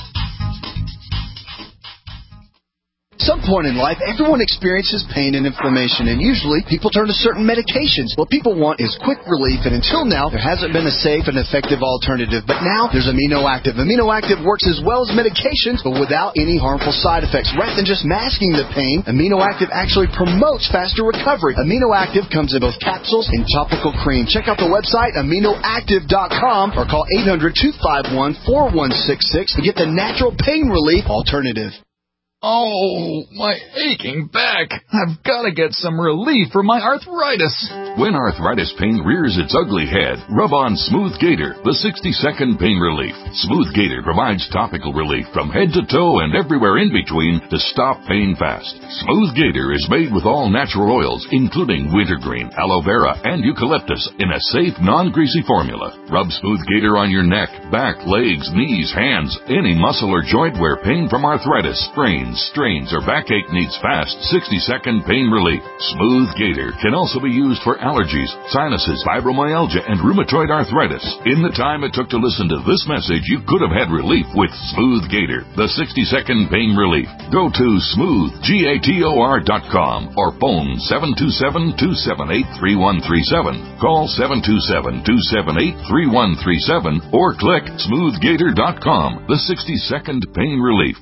Some point in life, everyone experiences pain and inflammation, and usually people turn to certain medications. What people want is quick relief, and until now, there hasn't been a safe and effective alternative. But now, there's Amino Active. Amino Active works as well as medications, but without any harmful side effects. Rather than just masking the pain, Amino Active actually promotes faster recovery. Amino Active comes in both capsules and topical cream. Check out the website, amino active dot com, or call eight hundred, two five one, four one six six to get the natural pain relief alternative. Oh, my aching back. I've got to get some relief for my arthritis. When arthritis pain rears its ugly head, rub on Smooth Gator, the sixty second pain relief. Smooth Gator provides topical relief from head to toe and everywhere in between to stop pain fast. Smooth Gator is made with all natural oils, including wintergreen, aloe vera, and eucalyptus in a safe, non-greasy formula. Rub Smooth Gator on your neck, back, legs, knees, hands, any muscle or joint where pain from arthritis, sprains, strains, or backache needs fast sixty second pain relief. Smooth Gator can also be used for allergies, sinuses, fibromyalgia, and rheumatoid arthritis. In the time it took to listen to this message, you could have had relief with Smooth Gator, the sixty second pain relief. Go to smooth gator dot com or phone seven two seven, two seven eight, three one three seven. Call seven two seven, two seven eight, three one three seven or click smooth gator dot com, the sixty second pain relief.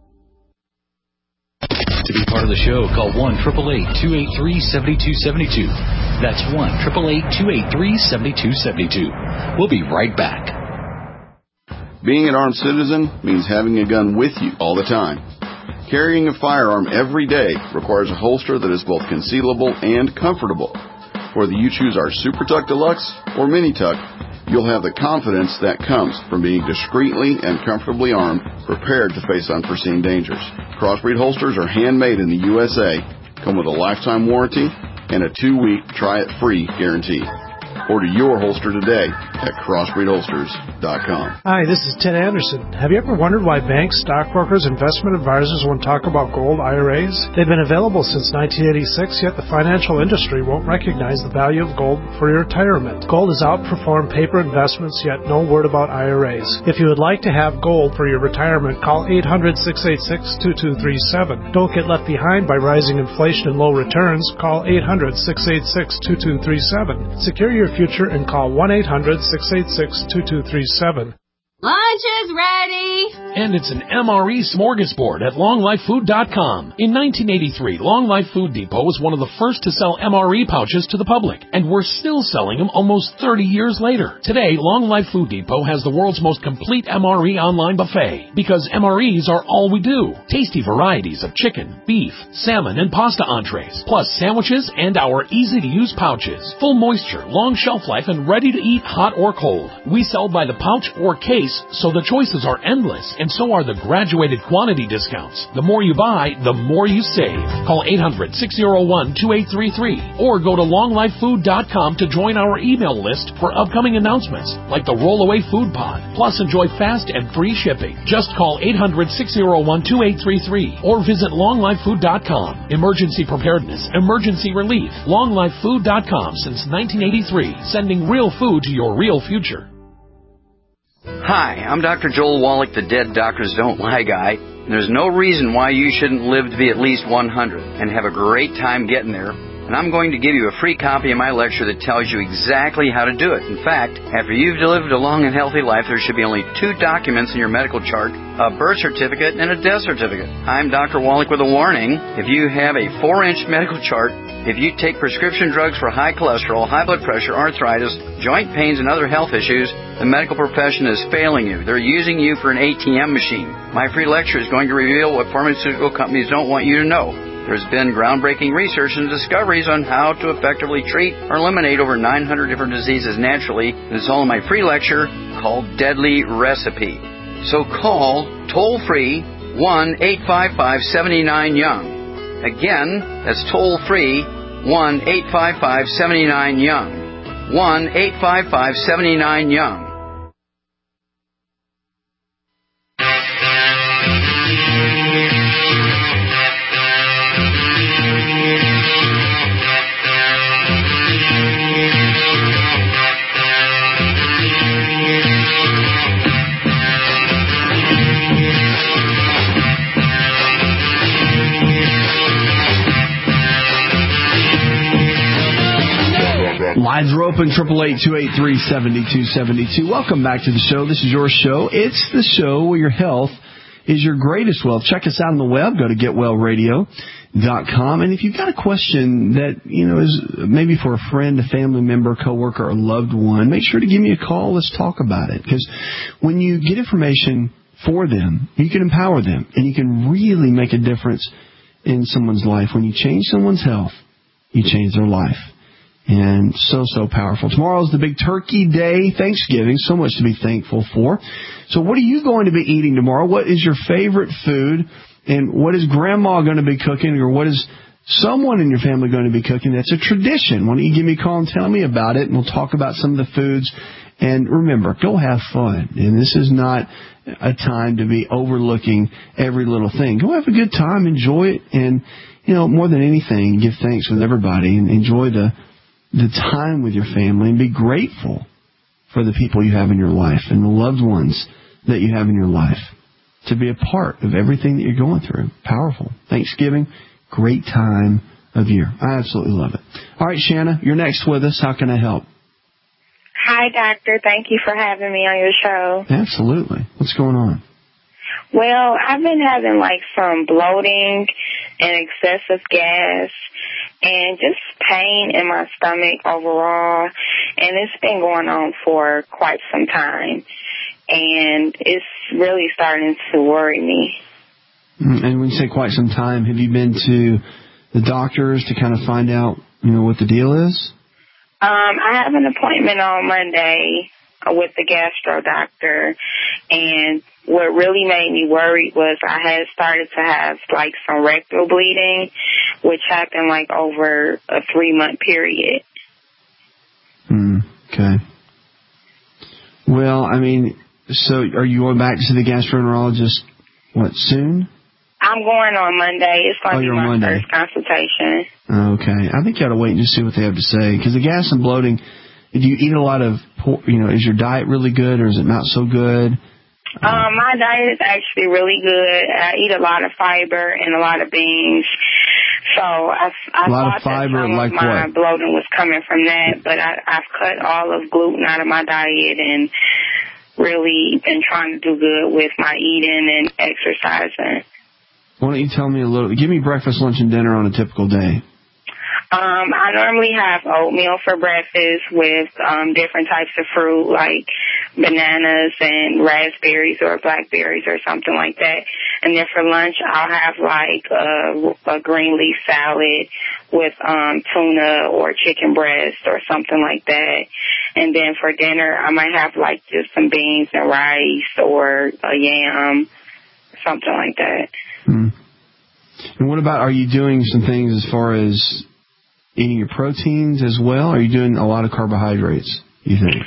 To be part of the show, call one eight eight eight, two eight three, seven two seven two. That's one eight eight eight, two eight three, seven two seven two. We'll be right back. Being an armed citizen means having a gun with you all the time. Carrying a firearm every day requires a holster that is both concealable and comfortable. Whether you choose our Super Tuck Deluxe or Mini Tuck, you'll have the confidence that comes from being discreetly and comfortably armed, prepared to face unforeseen dangers. Crossbreed holsters are handmade in the U S A, come with a lifetime warranty, and a two-week try-it-free guarantee. Order your holster today at crossbreed holsters dot com. Hi, this is Ted Anderson. Have you ever wondered why banks, stockbrokers, investment advisors won't talk about gold I R As? They've been available since nineteen eighty-six, yet the financial industry won't recognize the value of gold for your retirement. Gold has outperformed paper investments, yet no word about I R As. If you would like to have gold for your retirement, call eight hundred, six eight six, two two three seven. Don't get left behind by rising inflation and low returns. Call eight hundred, six eight six, two two three seven. Secure your future and call one eight hundred, six eight six, two two three seven. Lunch is ready! And it's an M R E smorgasbord at long life food dot com. In nineteen eighty-three, Long Life Food Depot was one of the first to sell M R E pouches to the public, and we're still selling them almost thirty years later. Today, Long Life Food Depot has the world's most complete M R E online buffet, because M R Es are all we do. Tasty varieties of chicken, beef, salmon, and pasta entrees, plus sandwiches and our easy-to-use pouches. Full moisture, long shelf life, and ready to eat hot or cold. We sell by the pouch or case, so the choices are endless, and so are the graduated quantity discounts. The more you buy, the more you save. Call eight hundred, six oh one, two eight three three or go to long life food dot com to join our email list for upcoming announcements like the Rollaway Food Pod. Plus, enjoy fast and free shipping. Just call eight hundred, six oh one, two eight three three or visit long life food dot com. Emergency preparedness, emergency relief. long life food dot com since nineteen eighty-three, sending real food to your real future. Hi, I'm Doctor Joel Wallach, the Dead Doctors Don't Lie guy. And there's no reason why you shouldn't live to be at least one hundred and have a great time getting there. And I'm going to give you a free copy of my lecture that tells you exactly how to do it. In fact, after you've lived a long and healthy life, there should be only two documents in your medical chart, a birth certificate and a death certificate. I'm Doctor Wallach with a warning. If you have a four-inch medical chart, if you take prescription drugs for high cholesterol, high blood pressure, arthritis, joint pains, and other health issues, the medical profession is failing you. They're using you for an A T M machine. My free lecture is going to reveal what pharmaceutical companies don't want you to know. There's been groundbreaking research and discoveries on how to effectively treat or eliminate over nine hundred different diseases naturally. It's all in my free lecture called Deadly Recipe. So call toll-free one eight five five, seven nine, young. Again, that's toll-free one eight five five, seven nine, young. one eight five five, seven nine, young. Lines are open, eight eight eight, two eight three, seven two seven two. Welcome back to the show. This is your show. It's the show where your health is your greatest wealth. Check us out on the web. Go to get well radio dot com. And if you've got a question that, you know, is maybe for a friend, a family member, coworker, or loved one, make sure to give me a call. Let's talk about it. Because when you get information for them, you can empower them, and you can really make a difference in someone's life. When you change someone's health, you change their life. And so, so powerful. Tomorrow's the big turkey day, Thanksgiving, so much to be thankful for. So what are you going to be eating tomorrow? What is your favorite food? And what is Grandma going to be cooking? Or what is someone in your family going to be cooking? That's a tradition. Why don't you give me a call and tell me about it, and we'll talk about some of the foods. And remember, go have fun. And this is not a time to be overlooking every little thing. Go have a good time, enjoy it, and, you know, more than anything, give thanks with everybody and enjoy the the time with your family, and be grateful for the people you have in your life and the loved ones that you have in your life to be a part of everything that you're going through. Powerful. Thanksgiving, great time of year. I absolutely love it. All right, Shanna, you're next with us. How can I help? Hi, Doctor. Thank you for having me on your show. Absolutely. What's going on? Well, I've been having like some bloating and excessive gas and just pain in my stomach overall. And it's been going on for quite some time. And it's really starting to worry me. And when you say quite some time, have you been to the doctors to kind of find out, you know, what the deal is? Um, I have an appointment on Monday with the gastro doctor, and what really made me worried was I had started to have like some rectal bleeding, which happened like over a three month period. Mm, okay. Well, I mean, so are you going back to see the gastroenterologist, what, soon? I'm going on Monday. It's going oh, to be you're my Monday. first consultation. Okay. I think you ought to wait and just see what they have to say. Because the gas and bloating, do you eat a lot of, you know, is your diet really good or is it not so good? Um, my diet is actually really good. I eat a lot of fiber and a lot of beans. So I, I a lot thought of fiber, that some like of my what? bloating was coming from that, but I, I've cut all of gluten out of my diet and really been trying to do good with my eating and exercising. Why don't you tell me a little, give me breakfast, lunch, and dinner on a typical day. Um, I normally have oatmeal for breakfast with um, different types of fruit like bananas and raspberries or blackberries or something like that. And then for lunch, I'll have like a, a green leaf salad with um, tuna or chicken breast or something like that. And then for dinner, I might have like just some beans and rice or a yam, something like that. Hmm. And what about, are you doing some things as far as eating your proteins as well? Or are you doing a lot of carbohydrates, you think?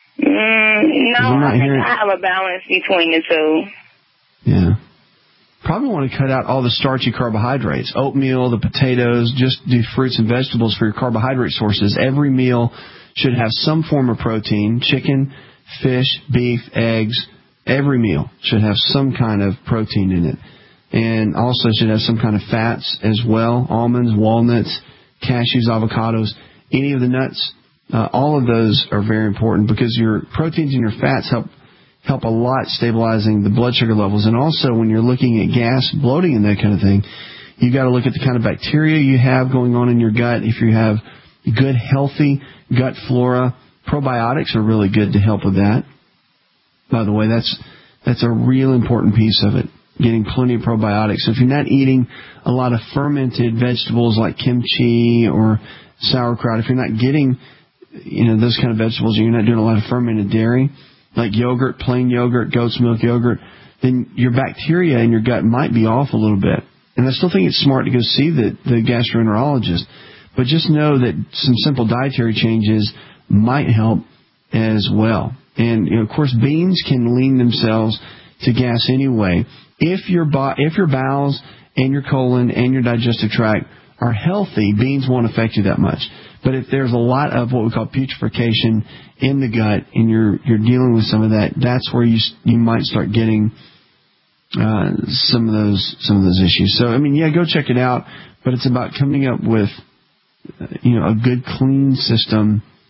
Mm, no, I think hearing... I have a balance between the two. Yeah. Probably want to cut out all the starchy carbohydrates. Oatmeal, the potatoes, just do fruits and vegetables for your carbohydrate sources. Every meal should have some form of protein. Chicken, fish, beef, eggs. Every meal should have some kind of protein in it. And also should have some kind of fats as well. Almonds, walnuts, cashews, avocados, any of the nuts. Uh, all of those are very important because your proteins and your fats help help a lot stabilizing the blood sugar levels. And also when you're looking at gas, bloating, and that kind of thing, you got to look at the kind of bacteria you have going on in your gut. If you have good, healthy gut flora, probiotics are really good to help with that. By the way, that's that's a real important piece of it. Getting plenty of probiotics. So if you're not eating a lot of fermented vegetables like kimchi or sauerkraut, if you're not getting, you know, those kind of vegetables, and you're not doing a lot of fermented dairy, like yogurt, plain yogurt, goat's milk yogurt, then your bacteria in your gut might be off a little bit. And I still think it's smart to go see the, the gastroenterologist. But just know that some simple dietary changes might help as well. And, you know, of course, beans can lean themselves to gas anyway. If your bo- if your bowels and your colon and your digestive tract are healthy, beans won't affect you that much. But if there's a lot of what we call putrefaction in the gut and you're you're dealing with some of that, that's where you you might start getting uh, some of those some of those issues. So I mean, yeah, go check it out. But it's about coming up with uh, you know a good clean system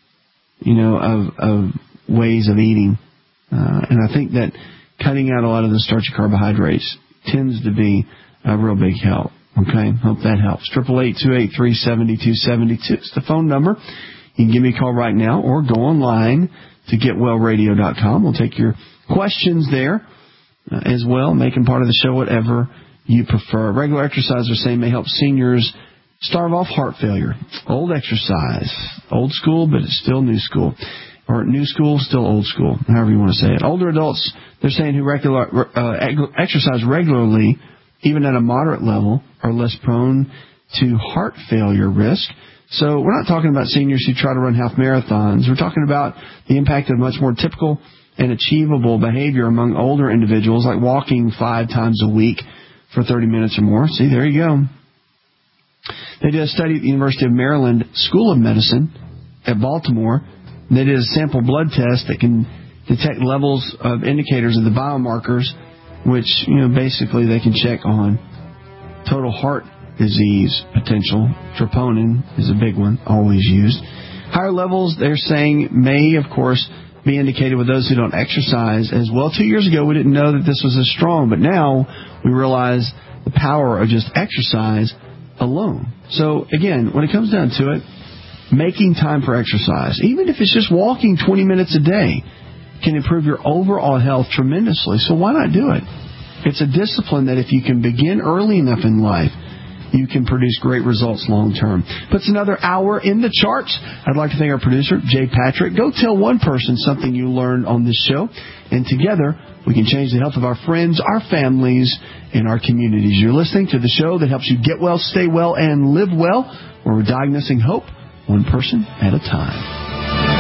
you know, of, of ways of eating. Uh, and I think that cutting out a lot of the starchy carbohydrates tends to be a real big help. Okay, hope that helps. Triple eight two eight three seventy two seventy two. It's the phone number. You can give me a call right now or go online to get well radio dot com. We'll take your questions there uh, as well, making part of the show whatever you prefer. Regular exercise, they're saying, may help seniors starve off heart failure. Old exercise, old school, but it's still new school. Or new school, still old school, however you want to say it. Older adults, they're saying, who regular, uh, exercise regularly, even at a moderate level, are less prone to heart failure risk. So we're not talking about seniors who try to run half marathons. We're talking about the impact of much more typical and achievable behavior among older individuals, like walking five times a week for thirty minutes or more. See, there you go. They did a study at the University of Maryland School of Medicine at Baltimore. They did a sample blood test that can detect levels of indicators of the biomarkers, which, you know, basically they can check on total heart disease potential. Troponin is a big one, always used. Higher levels, they're saying, may, of course, be indicated with those who don't exercise as well. Two years ago, we didn't know that this was as strong, but now we realize the power of just exercise alone. So, again, when it comes down to it, making time for exercise, even if it's just walking twenty minutes a day, can improve your overall health tremendously. So why not do it? It's a discipline that if you can begin early enough in life, you can produce great results long term. Puts another hour in the charts. I'd like to thank our producer, Jay Patrick. Go tell one person something you learned on this show, and together we can change the health of our friends, our families, and our communities. You're listening to the show that helps you get well, stay well, and live well, where we're diagnosing hope one person at a time.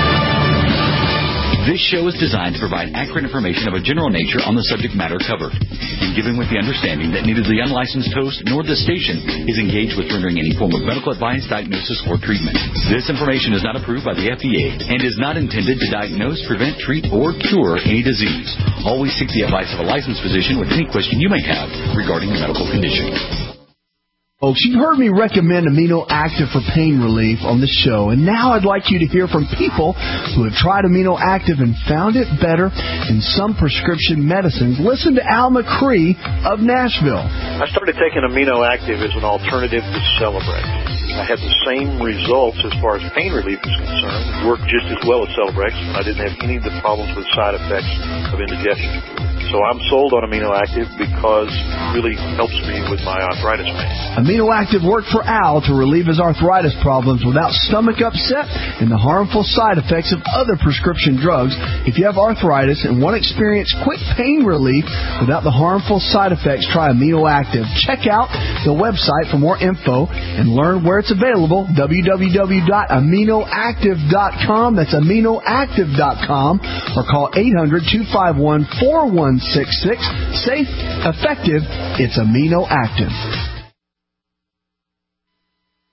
This show is designed to provide accurate information of a general nature on the subject matter covered, and given with the understanding that neither the unlicensed host nor the station is engaged with rendering any form of medical advice, diagnosis, or treatment. This information is not approved by the F D A and is not intended to diagnose, prevent, treat, or cure any disease. Always seek the advice of a licensed physician with any question you may have regarding a medical condition. Folks, you've heard me recommend Amino Active for pain relief on this show, and now I'd like you to hear from people who have tried Amino Active and found it better than some prescription medicines. Listen to Al McCree of Nashville. I started taking Amino Active as an alternative to Celebrex. I had the same results as far as pain relief is concerned. It worked just as well as Celebrex. I didn't have any of the problems with side effects of indigestion. So I'm sold on Amino Active because it really helps me with my arthritis pain. Amino Active worked for Al to relieve his arthritis problems without stomach upset and the harmful side effects of other prescription drugs. If you have arthritis and want to experience quick pain relief without the harmful side effects, try Amino Active. Check out the website for more info and learn where it's available, w w w dot amino active dot com. That's amino active dot com, or call eight hundred, two five one, four one six six. Safe, effective, it's Amino Active.